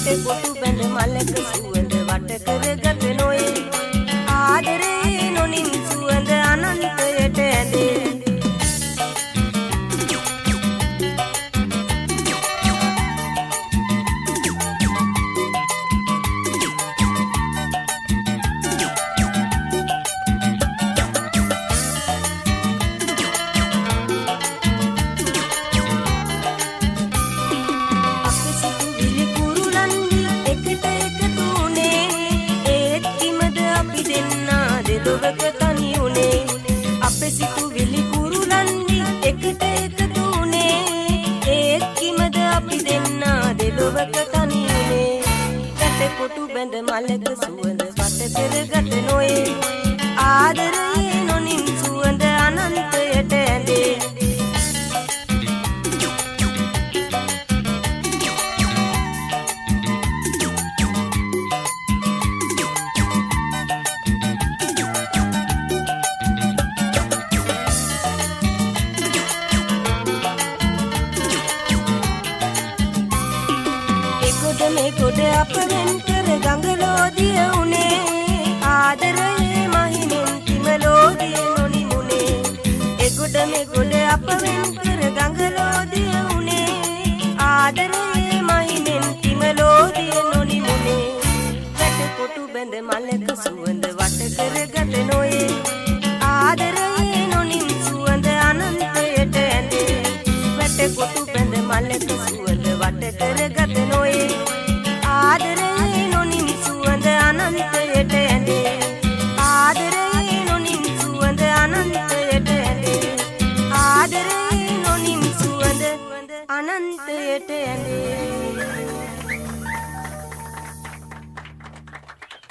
වැට කොටු බැඳ මලක සුවඳ වට කරගත නොයේ ආදරේ නොනින් සුවඳ අනන්තයට ඇඳේ ලොවක තනි උනේ අපේ සිතුවිලි කුරුලන්දි එකට එකතු උනේ ඒත් කිමද අපි දෙන්නා දෙලොවක තනි උනේ වැට කොටු බැඳ මලක සුවඳ වට කරගත නොයේ ආදරේ නොනින් සුවඳ අනන්තයට ඇඳේ මේ ගොඩ අප වෙන් කර ගඟලෝදිය උනේ ආදරයේ මහිනෙන් කිමලෝදිය නොනිමුනේ ඒ ගොඩ මේ ගොඩ අප වෙන් කර ගඟලෝදිය උනේ ආදරයේ මහිනෙන් කිමලෝදිය නොනිමුනේ වැට කොටු බැඳ මලක සුවඳ වට කරගත නොයේ ආදරයේ නොනින් සුවඳ අනන්තයට ඇඳේ වැට කොටු බැඳ මලක සුවඳ වට කරගත නොයේ ආදරේ නොනින් සුවඳ අනන්තයට ඇඳේ ආදරේ නොනින් සුවඳ අනන්තයට ඇඳේ ආදරේ නොනින් සුවඳ අනන්තයට ඇඳේ